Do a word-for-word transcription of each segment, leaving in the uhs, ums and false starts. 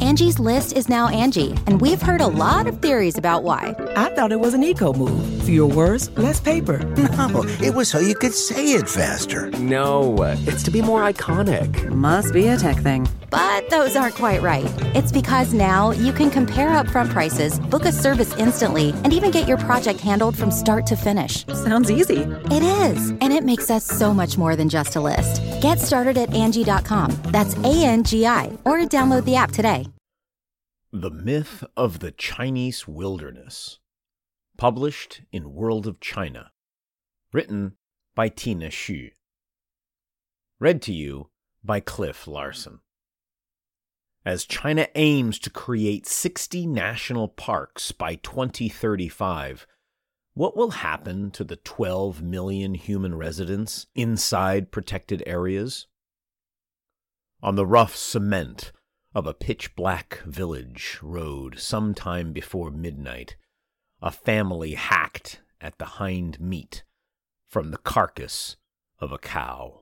Angie's List is now Angie, and we've heard a lot of theories about why. I thought it was an eco move. Fewer words, less paper. No, it was so you could say it faster. No, it's to be more iconic. Must be a tech thing. But those aren't quite right. It's because now you can compare upfront prices, book a service instantly, and even get your project handled from start to finish. Sounds easy. It is, and it makes us so much more than just a list. Get started at Angie dot com. That's A N G I, or download the app today. The Myth of the Chinese Wilderness. Published in World of China. Written by Tina Xu. Read to you by Cliff Larson. As China aims to create sixty national parks by twenty thirty-five, what will happen to the twelve million human residents inside protected areas? On the rough cement of a pitch-black village road sometime before midnight, a family hacked at the hind meat from the carcass of a cow.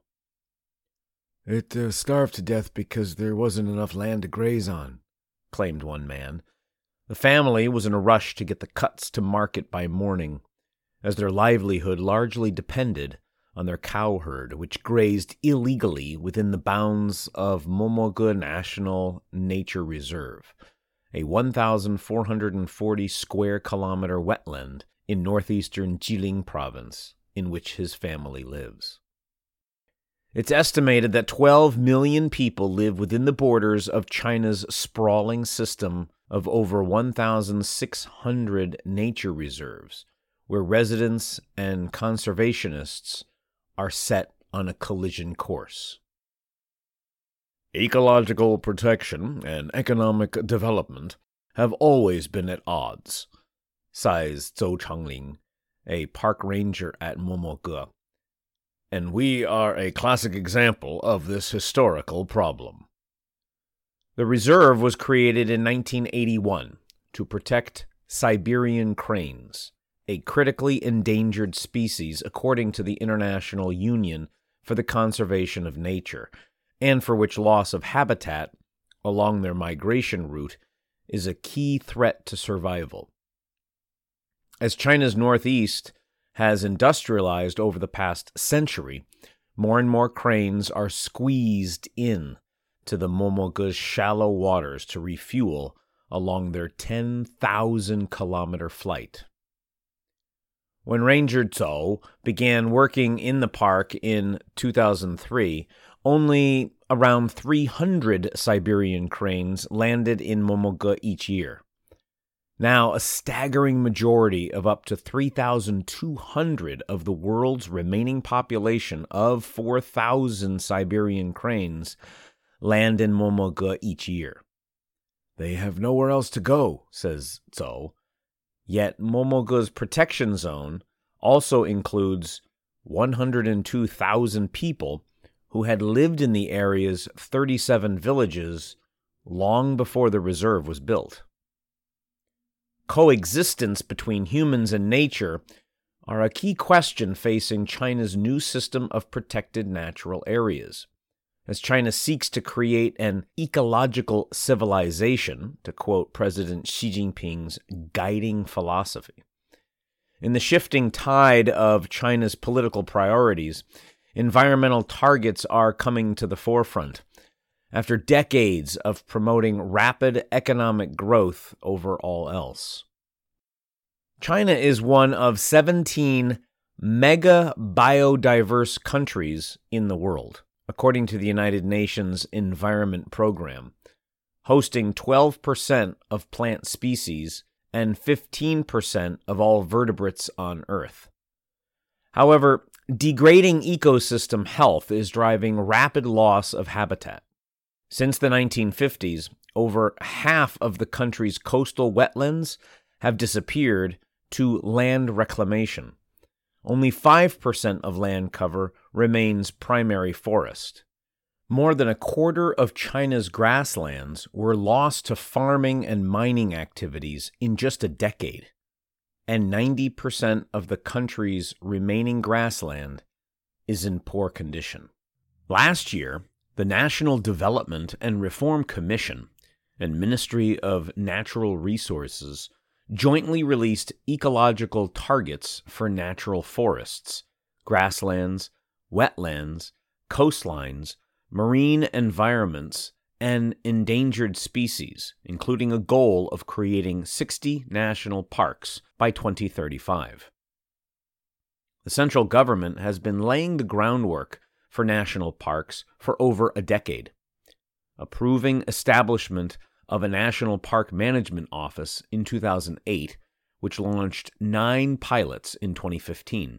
It uh, starved to death because there wasn't enough land to graze on, claimed one man. The family was in a rush to get the cuts to market by morning, as their livelihood largely depended on their cow herd, which grazed illegally within the bounds of Momoge National Nature Reserve, a one thousand four hundred forty square kilometer wetland in northeastern Jilin province, in which his family lives. It's estimated that twelve million people live within the borders of China's sprawling system of over one thousand six hundred nature reserves, where residents and conservationists are set on a collision course. Ecological protection and economic development have always been at odds, sighs Zhou Changling, a park ranger at Momoge. And we are a classic example of this historical problem. The reserve was created in nineteen eighty-one to protect Siberian cranes, a critically endangered species according to the International Union for the Conservation of Nature, and for which loss of habitat along their migration route is a key threat to survival. As China's northeast has industrialized over the past century, more and more cranes are squeezed in to the Momoge's shallow waters to refuel along their ten thousand kilometer flight. When Ranger Zhou began working in the park in two thousand three, only around three hundred Siberian cranes landed in Momoge each year. Now, a staggering majority of up to three thousand two hundred of the world's remaining population of four thousand Siberian cranes land in Momoge each year. They have nowhere else to go, says Zhou. Yet Momoge's protection zone also includes one hundred two thousand people who had lived in the area's thirty-seven villages long before the reserve was built. Coexistence between humans and nature are a key question facing China's new system of protected natural areas, as China seeks to create an ecological civilization, to quote President Xi Jinping's guiding philosophy. In the shifting tide of China's political priorities, environmental targets are coming to the forefront, after decades of promoting rapid economic growth over all else. China is one of seventeen mega biodiverse countries in the world, according to the United Nations Environment Program, hosting twelve percent of plant species and fifteen percent of all vertebrates on Earth. However, degrading ecosystem health is driving rapid loss of habitat. Since the nineteen fifties, over half of the country's coastal wetlands have disappeared to land reclamation. Only five percent of land cover remains primary forest. More than a quarter of China's grasslands were lost to farming and mining activities in just a decade, and ninety percent of the country's remaining grassland is in poor condition. Last year, the National Development and Reform Commission and Ministry of Natural Resources jointly released ecological targets for natural forests, grasslands, wetlands, coastlines, marine environments, and endangered species, including a goal of creating sixty national parks by twenty thirty-five. The central government has been laying the groundwork for national parks for over a decade, approving establishment of a National Park Management Office in two thousand eight, which launched nine pilots in twenty fifteen.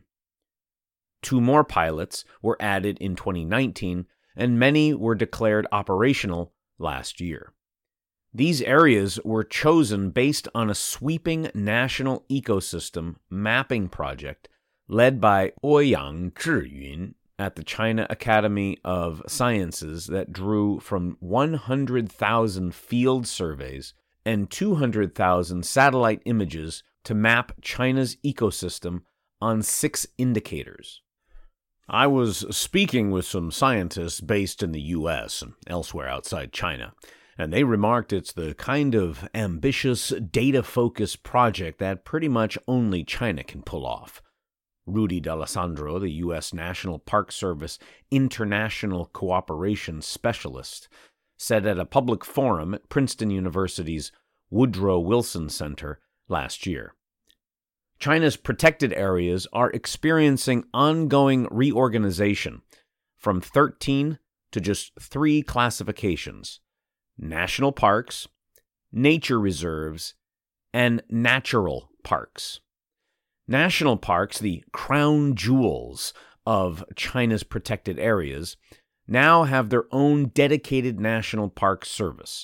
Two more pilots were added in twenty nineteen, and many were declared operational last year. These areas were chosen based on a sweeping national ecosystem mapping project led by Ouyang Zhiyun at the China Academy of Sciences that drew from one hundred thousand field surveys and two hundred thousand satellite images to map China's ecosystem on six indicators. I was speaking with some scientists based in the U S and elsewhere outside China, and they remarked it's the kind of ambitious, data-focused project that pretty much only China can pull off. Rudy D'Alessandro, the U S National Park Service International Cooperation Specialist, said at a public forum at Princeton University's Woodrow Wilson Center last year. China's protected areas are experiencing ongoing reorganization from thirteen to just three classifications: national parks, nature reserves, and natural parks. National parks, the crown jewels of China's protected areas, now have their own dedicated National Park Service.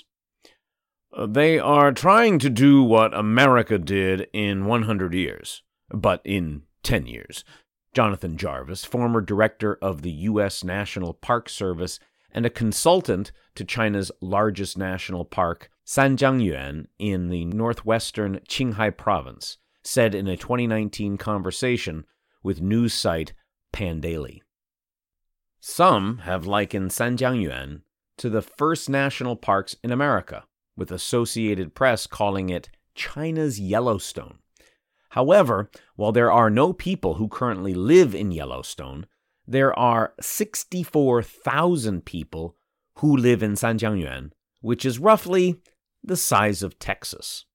They are trying to do what America did in one hundred years, but in ten years. Jonathan Jarvis, former director of the U S National Park Service and a consultant to China's largest national park, Sanjiangyuan, in the northwestern Qinghai province, said in a twenty nineteen conversation with news site Pandaily. Some have likened Sanjiangyuan to the first national parks in America, with Associated Press calling it China's Yellowstone. However, while there are no people who currently live in Yellowstone, there are sixty-four thousand people who live in Sanjiangyuan, which is roughly the size of Texas.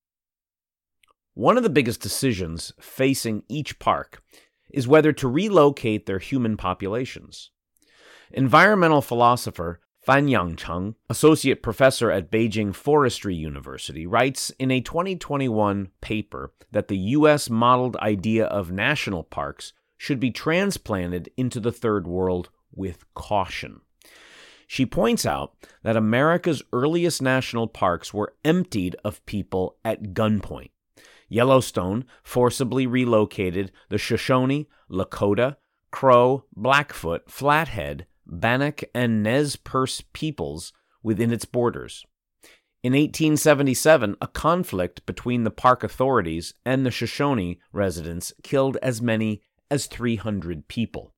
One of the biggest decisions facing each park is whether to relocate their human populations. Environmental philosopher Fan Yangcheng, associate professor at Beijing Forestry University, writes in a twenty twenty-one paper that the U S modeled idea of national parks should be transplanted into the Third World with caution. She points out that America's earliest national parks were emptied of people at gunpoint. Yellowstone forcibly relocated the Shoshone, Lakota, Crow, Blackfoot, Flathead, Bannock, and Nez Perce peoples within its borders. In eighteen seventy-seven, a conflict between the park authorities and the Shoshone residents killed as many as three hundred people.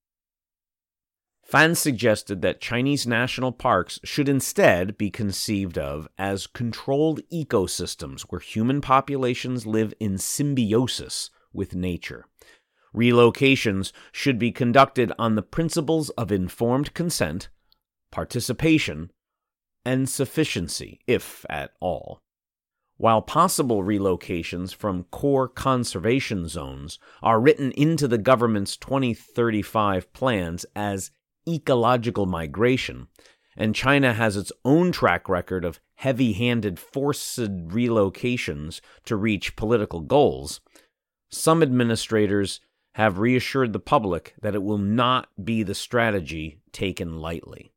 Fan suggested that Chinese national parks should instead be conceived of as controlled ecosystems where human populations live in symbiosis with nature. Relocations should be conducted on the principles of informed consent, participation, and sufficiency, if at all. While possible relocations from core conservation zones are written into the government's twenty thirty-five plans as ecological migration, and China has its own track record of heavy-handed forced relocations to reach political goals, some administrators have reassured the public that it will not be the strategy taken lightly.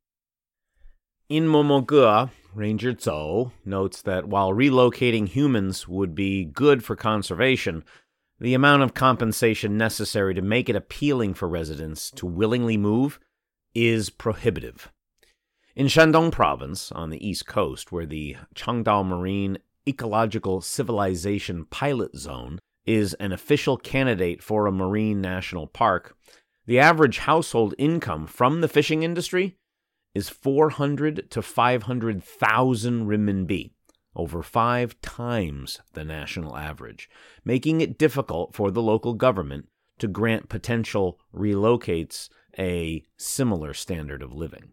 In Momoge, Ranger Zhou notes that while relocating humans would be good for conservation, the amount of compensation necessary to make it appealing for residents to willingly move is prohibitive. In Shandong Province, on the east coast, where the Changdao Marine Ecological Civilization Pilot Zone is an official candidate for a marine national park, the average household income from the fishing industry is four hundred to five hundred thousand renminbi, over five times the national average, making it difficult for the local government to grant potential relocates a similar standard of living.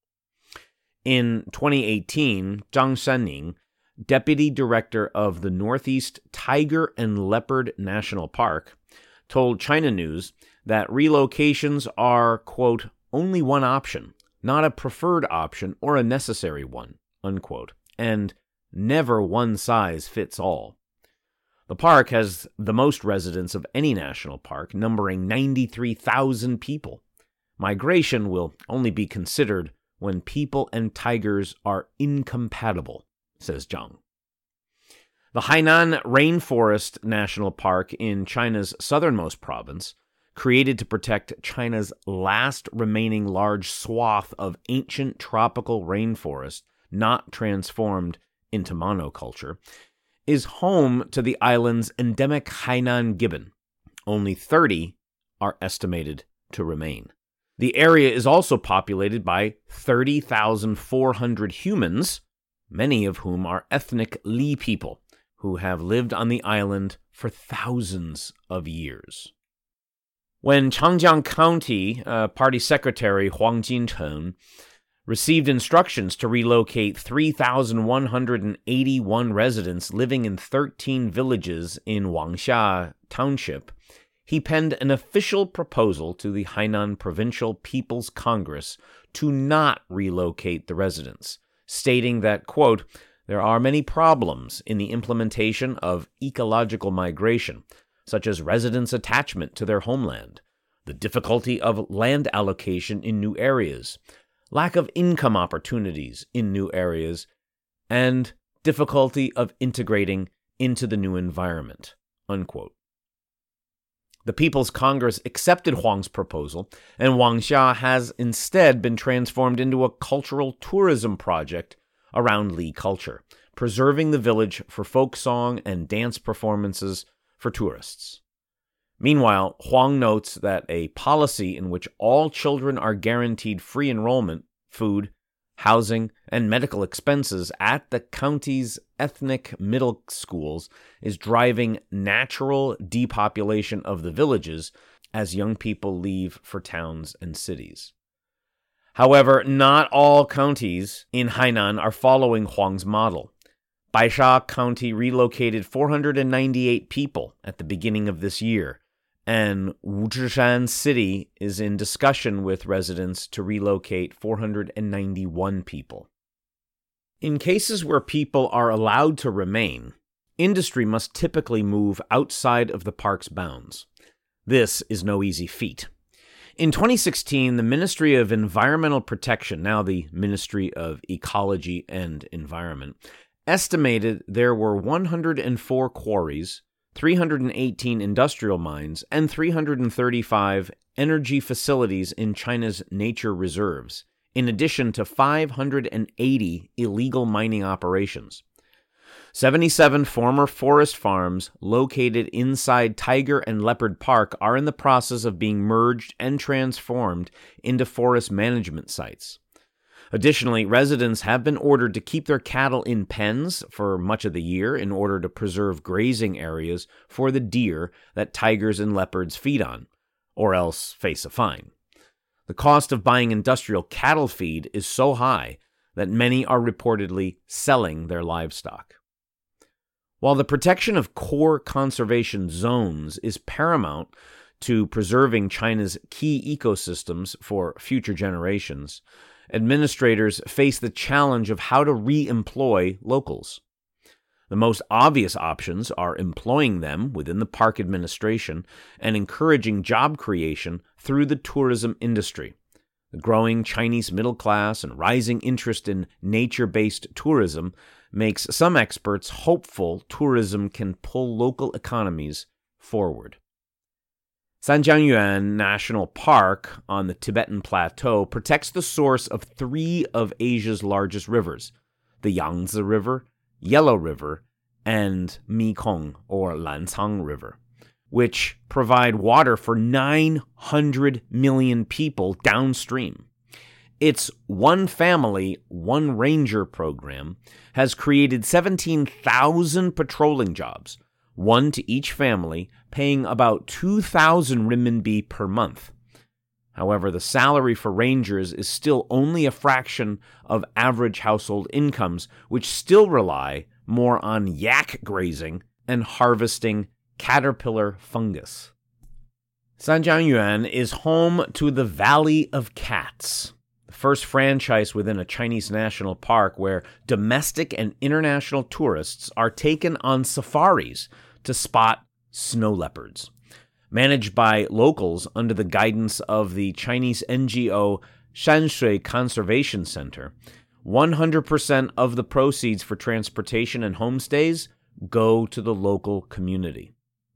In twenty eighteen, Zhang Sanning, deputy director of the Northeast Tiger and Leopard National Park, told China News that relocations are, quote, only one option, not a preferred option or a necessary one, unquote, and never one size fits all. The park has the most residents of any national park, numbering ninety-three thousand people. Migration will only be considered when people and tigers are incompatible, says Zhang. The Hainan Rainforest National Park in China's southernmost province, created to protect China's last remaining large swath of ancient tropical rainforest not transformed into monoculture, is home to the island's endemic Hainan gibbon. Only thirty are estimated to remain. The area is also populated by thirty thousand four hundred humans, many of whom are ethnic Li people, who have lived on the island for thousands of years. When Changjiang County uh, Party Secretary Huang Jincheng received instructions to relocate three thousand one hundred eighty-one residents living in thirteen villages in Wangxia Township, he penned an official proposal to the Hainan Provincial People's Congress to not relocate the residents, stating that, quote, there are many problems in the implementation of ecological migration, such as residents' attachment to their homeland, the difficulty of land allocation in new areas, lack of income opportunities in new areas, and difficulty of integrating into the new environment, unquote. The People's Congress accepted Huang's proposal, and Wangxia has instead been transformed into a cultural tourism project around Li culture, preserving the village for folk song and dance performances for tourists. Meanwhile, Huang notes that a policy in which all children are guaranteed free enrollment, food, housing, and medical expenses at the county's ethnic middle schools is driving natural depopulation of the villages as young people leave for towns and cities. However, not all counties in Hainan are following Huang's model. Baisha County relocated four hundred ninety-eight people at the beginning of this year, and Wuzhishan City is in discussion with residents to relocate four hundred ninety-one people. In cases where people are allowed to remain, industry must typically move outside of the park's bounds. This is no easy feat. In twenty sixteen, the Ministry of Environmental Protection, now the Ministry of Ecology and Environment, estimated there were one hundred four quarries, three hundred eighteen industrial mines, and three hundred thirty-five energy facilities in China's nature reserves, in addition to five hundred eighty illegal mining operations. seventy-seven former forest farms located inside Tiger and Leopard Park are in the process of being merged and transformed into forest management sites. Additionally, residents have been ordered to keep their cattle in pens for much of the year in order to preserve grazing areas for the deer that tigers and leopards feed on, or else face a fine. The cost of buying industrial cattle feed is so high that many are reportedly selling their livestock. While the protection of core conservation zones is paramount to preserving China's key ecosystems for future generations, administrators face the challenge of how to re-employ locals. The most obvious options are employing them within the park administration and encouraging job creation through the tourism industry. The growing Chinese middle class and rising interest in nature-based tourism makes some experts hopeful tourism can pull local economies forward. Sanjiangyuan National Park on the Tibetan Plateau protects the source of three of Asia's largest rivers, the Yangtze River, Yellow River, and Mekong, or Lancang River, which provide water for nine hundred million people downstream. Its One Family, One Ranger program has created seventeen thousand patrolling jobs, one to each family, paying about two thousand renminbi per month. However, the salary for rangers is still only a fraction of average household incomes, which still rely more on yak grazing and harvesting caterpillar fungus. Sanjiangyuan is home to the Valley of Cats, the first franchise within a Chinese national park where domestic and international tourists are taken on safaris to spot snow leopards. Managed by locals under the guidance of the Chinese N G O Shanshui Conservation Center, one hundred percent of the proceeds for transportation and homestays go to the local community.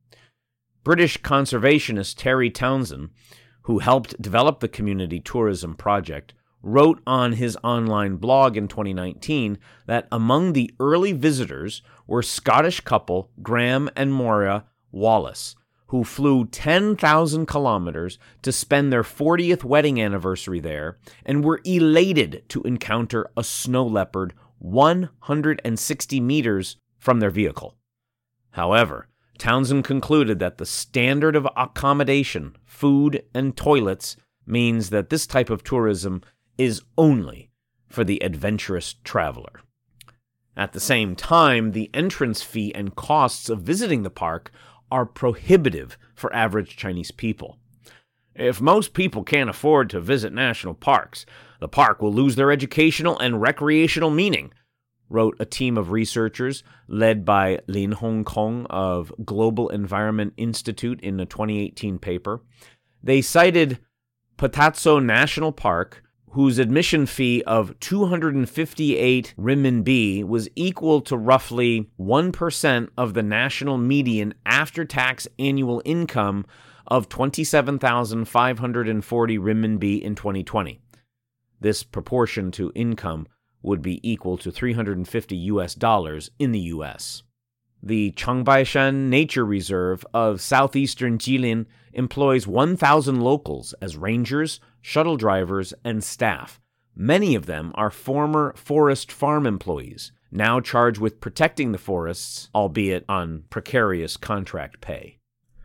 British conservationist Terry Townsend, who helped develop the community tourism project, wrote on his online blog in twenty nineteen that among the early visitors were Scottish couple Graham and Moira Wallace, who flew ten thousand kilometers to spend their fortieth wedding anniversary there and were elated to encounter a snow leopard one hundred sixty meters from their vehicle. However, Townsend concluded that the standard of accommodation, food, and toilets means that this type of tourism is only for the adventurous traveler. At the same time, the entrance fee and costs of visiting the park are prohibitive for average Chinese people. If most people can't afford to visit national parks, the park will lose their educational and recreational meaning, wrote a team of researchers led by Lin Hongkong of Global Environment Institute in a twenty eighteen paper. They cited Patatso National Park, whose admission fee of two hundred fifty-eight renminbi was equal to roughly one percent of the national median after-tax annual income of twenty-seven thousand five hundred forty renminbi in twenty twenty. This proportion to income would be equal to three hundred fifty U S dollars in the U S. The Changbaishan Nature Reserve of southeastern Jilin employs one thousand locals as rangers, shuttle drivers, and staff. Many of them are former forest farm employees, now charged with protecting the forests, albeit on precarious contract pay.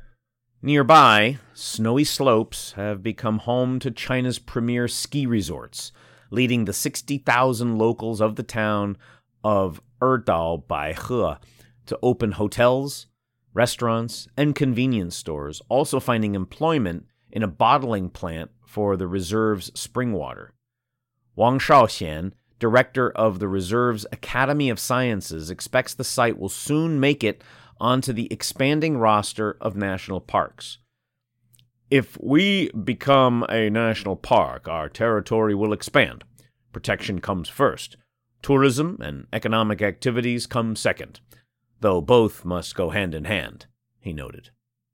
Nearby, snowy slopes have become home to China's premier ski resorts, leading the sixty thousand locals of the town of Erdao Baihe to open hotels, restaurants, and convenience stores, also finding employment in a bottling plant for the reserve's spring water. Wang Shaoxian, director of the reserve's Academy of Sciences, expects the site will soon make it onto the expanding roster of national parks. If we become a national park, our territory will expand. Protection comes first. Tourism and economic activities come second, though both must go hand in hand, he noted.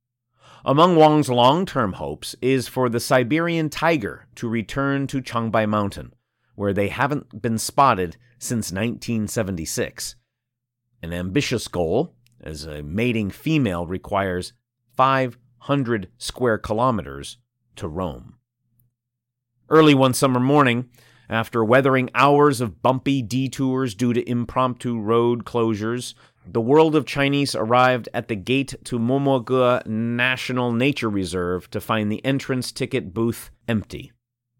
Among Wang's long-term hopes is for the Siberian tiger to return to Changbai Mountain, where they haven't been spotted since nineteen seventy-six. An ambitious goal, as a mating female requires five hundred square kilometers to roam. Early one summer morning, after weathering hours of bumpy detours due to impromptu road closures, the world of Chinese arrived at the gate to Momoge National Nature Reserve to find the entrance ticket booth empty.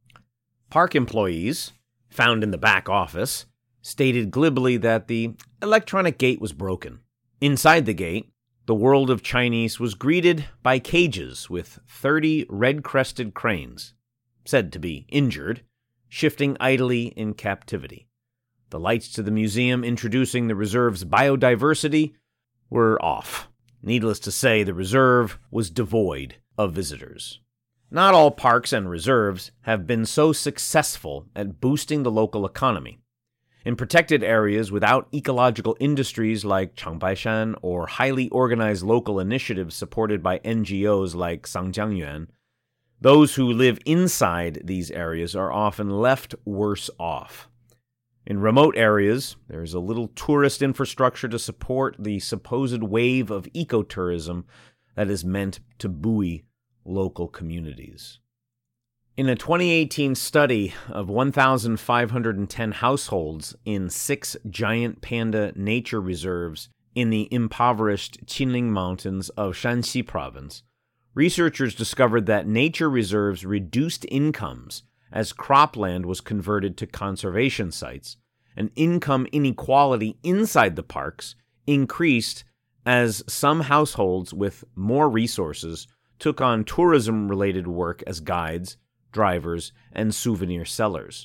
Park employees, found in the back office, stated glibly that the electronic gate was broken. Inside the gate, the world of Chinese was greeted by cages with thirty red-crested cranes, said to be injured, shifting idly in captivity. The lights to the museum introducing the reserve's biodiversity were off. Needless to say, the reserve was devoid of visitors. Not all parks and reserves have been so successful at boosting the local economy. In protected areas without ecological industries like Changbaishan or highly organized local initiatives supported by N G Os like Sanjiangyuan, those who live inside these areas are often left worse off. In remote areas, there is a little tourist infrastructure to support the supposed wave of ecotourism that is meant to buoy local communities. In a twenty eighteen study of one thousand five hundred ten households in six giant panda nature reserves in the impoverished Qinling Mountains of Shanxi Province, researchers discovered that nature reserves reduced incomes as cropland was converted to conservation sites, and income inequality inside the parks increased as some households with more resources took on tourism-related work as guides, drivers, and souvenir sellers.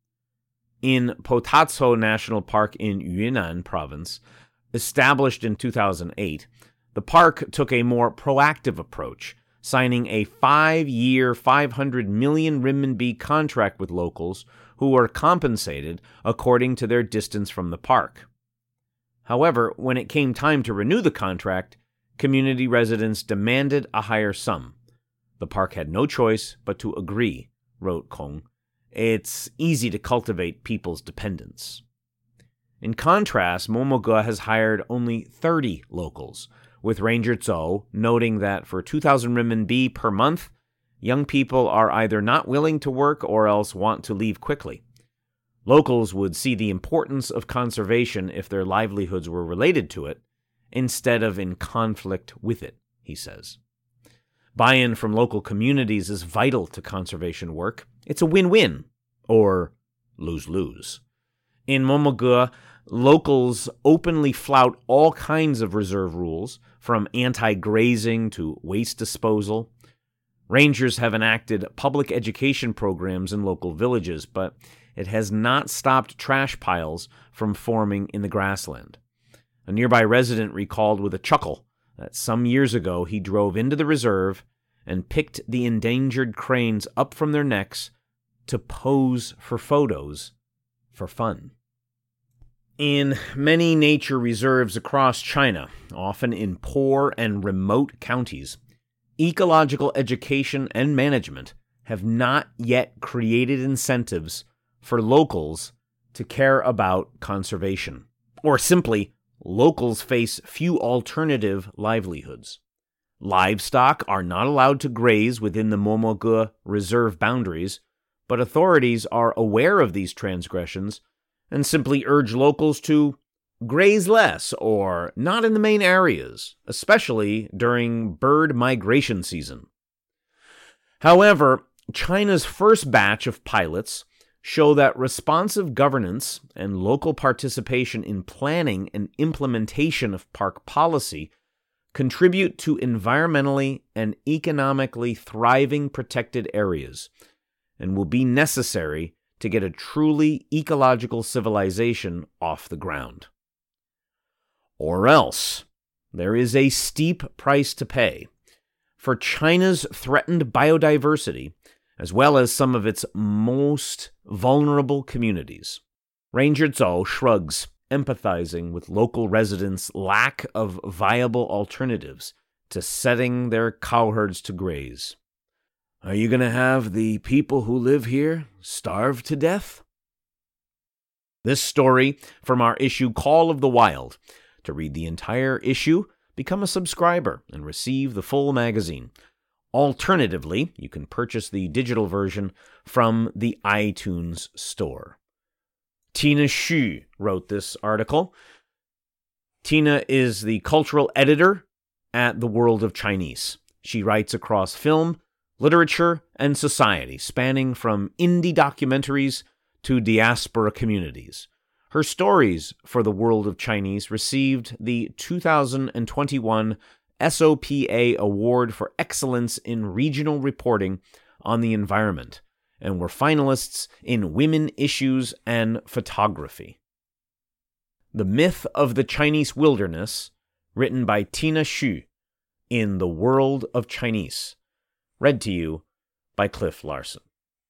In Potatso National Park in Yunnan Province, established in two thousand eight, the park took a more proactive approach, signing a five-year, five hundred million renminbi contract with locals who were compensated according to their distance from the park. However, when it came time to renew the contract, community residents demanded a higher sum. The park had no choice but to agree, wrote Kong. It's easy to cultivate people's dependence. In contrast, Momoge has hired only thirty locals, with Ranger Zhou noting that for two thousand renminbi per month, young people are either not willing to work or else want to leave quickly. Locals would see the importance of conservation if their livelihoods were related to it, instead of in conflict with it, he says. Buy-in from local communities is vital to conservation work. It's a win-win, or lose-lose. In Momoge, locals openly flout all kinds of reserve rules, from anti-grazing to waste disposal. Rangers have enacted public education programs in local villages, but it has not stopped trash piles from forming in the grassland. A nearby resident recalled with a chuckle that some years ago he drove into the reserve and picked the endangered cranes up from their necks to pose for photos for fun. In many nature reserves across China, often in poor and remote counties, ecological education and management have not yet created incentives for locals to care about conservation, or simply, locals face few alternative livelihoods. Livestock are not allowed to graze within the Momoge reserve boundaries, but authorities are aware of these transgressions and simply urge locals to graze less or not in the main areas, especially during bird migration season. However, China's first batch of pilots show that responsive governance and local participation in planning and implementation of park policy contribute to environmentally and economically thriving protected areas and will be necessary to get a truly ecological civilization off the ground. Or else, there is a steep price to pay for China's threatened biodiversity, as well as some of its most vulnerable communities. Ranger Zhou shrugs, empathizing with local residents' lack of viable alternatives to setting their cowherds to graze. Are you going to have the people who live here starve to death? This story from our issue Call of the Wild. To read the entire issue, become a subscriber and receive the full magazine. Alternatively, you can purchase the digital version from the iTunes store. Tina Xu wrote this article. Tina is the cultural editor at The World of Chinese. She writes across film, literature, and society, spanning from indie documentaries to diaspora communities. Her stories for The World of Chinese received the two thousand twenty-one S O P A Award for Excellence in Regional Reporting on the Environment, and were finalists in Women Issues and Photography. The Myth of the Chinese Wilderness, written by Tina Xu, in The World of Chinese, read to you by Cliff Larson.